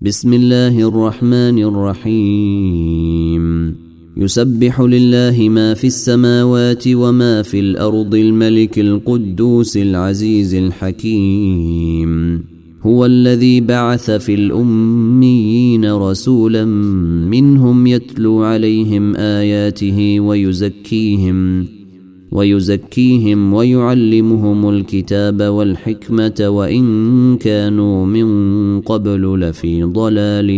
بسم الله الرحمن الرحيم يسبح لله ما في السماوات وما في الأرض الملك القدوس العزيز الحكيم هو الذي بعث في الأميين رسولا منهم يتلو عليهم آياته ويزكيهم ويعلمهم الكتاب والحكمة وإن كانوا من قبل لفي ضلال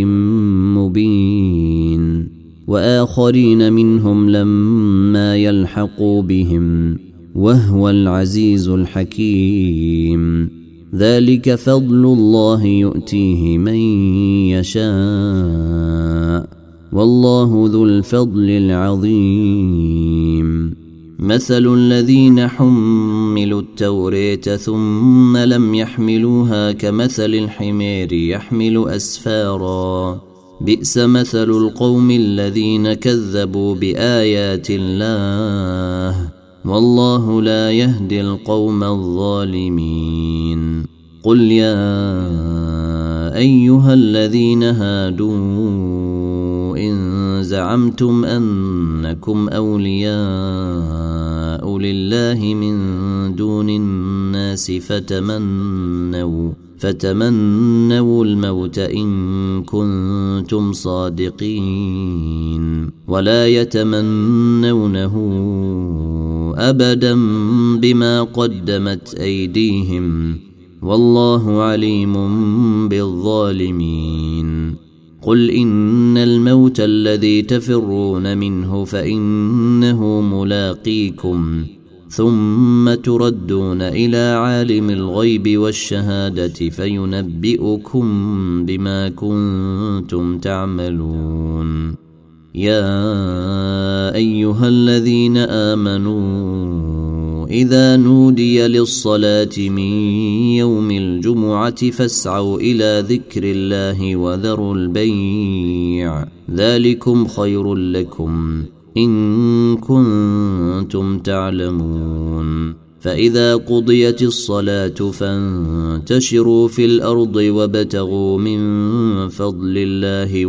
مبين وآخرين منهم لما يلحقوا بهم وهو العزيز الحكيم ذلك فضل الله يؤتيه من يشاء والله ذو الفضل العظيم مثل الذين حملوا التوراة ثم لم يحملوها كمثل الحمير يحمل أسفارا بئس مثل القوم الذين كذبوا بآيات الله والله لا يهدي القوم الظالمين قل يا أيها الذين هادوا إن زعمتم أنكم أولياء لله من دون الناس فتمنوا الموت إن كنتم صادقين ولا يتمنونه أبدا بما قدمت أيديهم والله عليم بالظالمين قل إن الموت الذي تفرون منه فإنه ملاقيكم ثم تردون إلى عالم الغيب والشهادة فينبئكم بما كنتم تعملون يا أيها الذين آمنوا إذا نودي للصلاة من يوم الجمعة فاسعوا إلى ذكر الله وذروا البيع ذلكم خير لكم إن كنتم تعلمون فإذا قضيت الصلاة فانتشروا في الأرض وابتغوا من فضل الله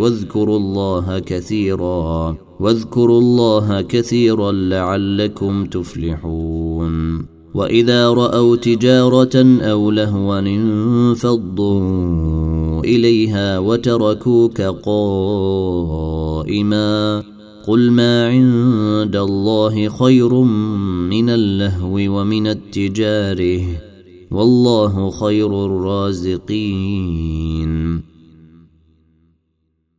واذكروا الله كثيرا لعلكم تفلحون وإذا رأوا تجارة أو لهوا انفضوا إليها وتركوك قائما قل ما عند الله خير من اللهو ومن التجاره والله خير الرازقين